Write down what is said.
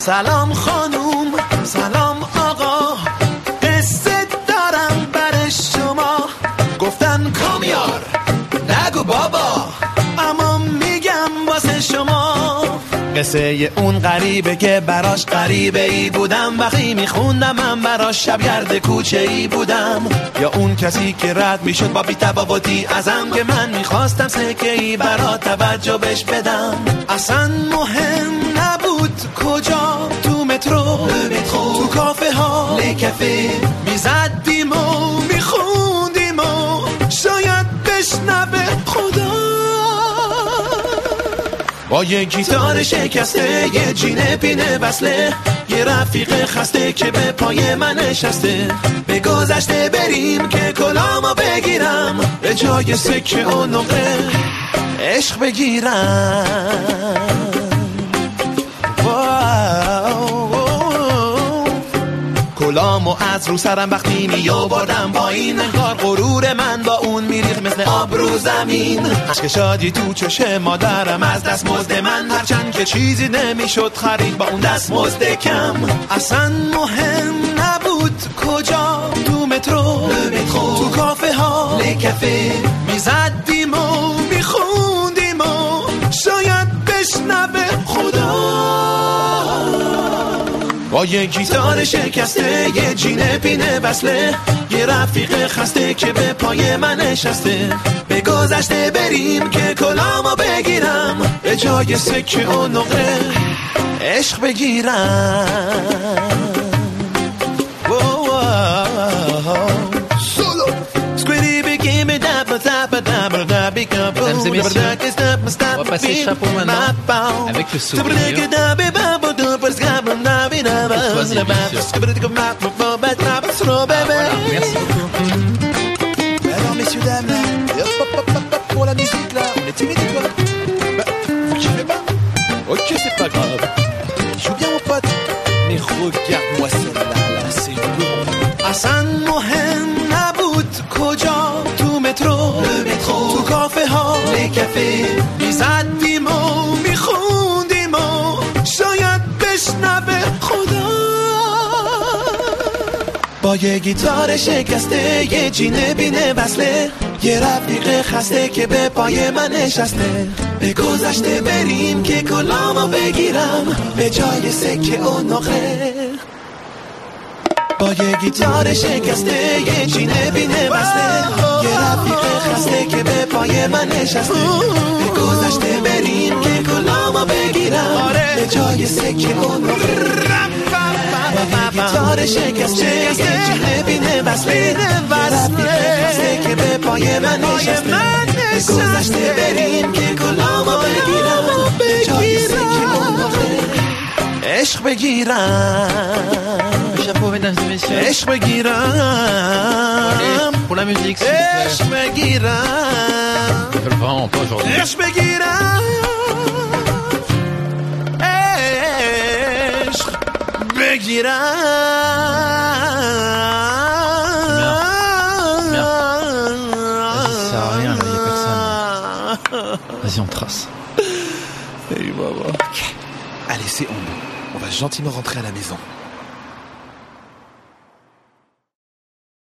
سلام خانوم، سلام آقا، قصه دارم برای شما. گفتن کامیار نگو بابا، اما میگم واسه شما. قصه اون غریبه که براش غریبه ای بودم، وقتی میخوندم من براش شبگرد کوچه ای بودم. یا اون کسی که رد میشد با بی‌تفاوتی ازم، که من میخواستم سکه ای برا توجه بش بدم. اصلا مهم نبود کجا، تو مترو، تو کافه ها، کافه میزدیم و میخوندیم و شاید بشنوه خدا. با یه گیتار شکسته، یه جینه پینه وصله، یه رفیق خسته که به پای من نشسته. به گذشته بریم که کلامو بگیرم، به جای سکه و نقره عشق بگیرم. کلامو از رو سرم وقتی میآوردم پایین، انگار غرور من با اون میریخت مثل آب رو زمین. عشق شادی تو چشم مادرم از دست مزد من، هرچند که چیزی نمیشد خرید با اون دست مزد کم. اصلا مهم نبود کجا، تو مترو، تو کافه ها، کافه میزدیم و میخوندیم و شاید بشنوه خدا. با یه گیتار شکسته، یه جینه پینه وصله، یه رفیق خسته که به پای من نشسته. به گذشته بریم که کلامو بگیرم، به جای سکه و نقره عشق بگیرم. Mesdames et messieurs, on va passer chapeau maintenant avec le sourire. Voilà, merci beaucoup. Alors messieurs, dames, là, pour la musique là, on est timide quoi. Bah, vous kiffez pas? Ok, c'est pas grave. Il joue bien mon pote. Mais regarde-moi celle-là, là, c'est beau. Asan mohem nabud koja, tu métro, le métro, tu café ha, les cafés, میزدیم و میخوندیم و شاید بشنوه خدا. با یه گیتار شکسته، یه جینه بینه وصله، یه رفیق خسته که به پای من نشسته. به گذشته بریم که کلامو بگیرم، به جای سکه و نقره. با یه گیتار شکسته، یه جینه بینه وصله، یه رفیق خسته که به پای من نشسته. به گذشته بریم که کلامو بگیرم، به جای سکه و نقره. گیتار شکسته، یه جینه بینه وصله، یه رفیق خسته که به پای من نشسته. به گذشته بریم که کلامو بگیرم، به جای سکه و نقره عشق بگیرم. Chapeau, mesdames et messieurs. عشق بگیرم. Pour la musique, s'il vous plaît. عشق بگیرم. Ils veulent vraiment pas aujourd'hui. عشق بگیرم. عشق بگیرم. Vas-y, ça sert à rien, là, y a personne. Vas-y, on trace. Hey, baba. Allez, c'est on va gentiment rentrer à la maison.